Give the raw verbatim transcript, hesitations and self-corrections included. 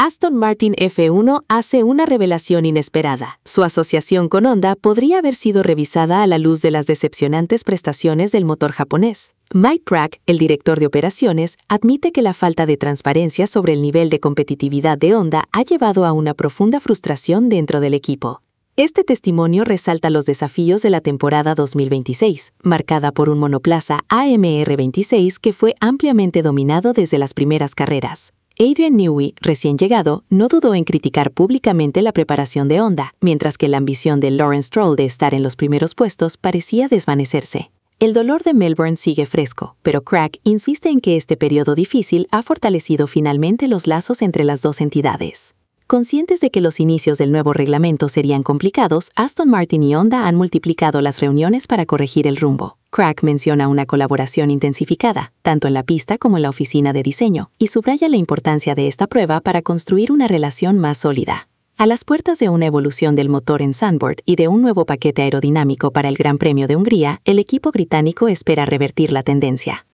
Aston Martin F uno hace una revelación inesperada. Su asociación con Honda podría haber sido revisada a la luz de las decepcionantes prestaciones del motor japonés. Mike Krack, el director de operaciones, admite que la falta de transparencia sobre el nivel de competitividad de Honda ha llevado a una profunda frustración dentro del equipo. Este testimonio resalta los desafíos de la temporada dos mil veintiséis, marcada por un monoplaza A M R veintiséis que fue ampliamente dominado desde las primeras carreras. Adrian Newey, recién llegado, no dudó en criticar públicamente la preparación de Honda, mientras que la ambición de Lawrence Stroll de estar en los primeros puestos parecía desvanecerse. El dolor de Melbourne sigue fresco, pero Krack insiste en que este periodo difícil ha fortalecido finalmente los lazos entre las dos entidades. Conscientes de que los inicios del nuevo reglamento serían complicados, Aston Martin y Honda han multiplicado las reuniones para corregir el rumbo. Krack menciona una colaboración intensificada, tanto en la pista como en la oficina de diseño, y subraya la importancia de esta prueba para construir una relación más sólida. A las puertas de una evolución del motor en Zandvoort y de un nuevo paquete aerodinámico para el Gran Premio de Hungría, el equipo británico espera revertir la tendencia.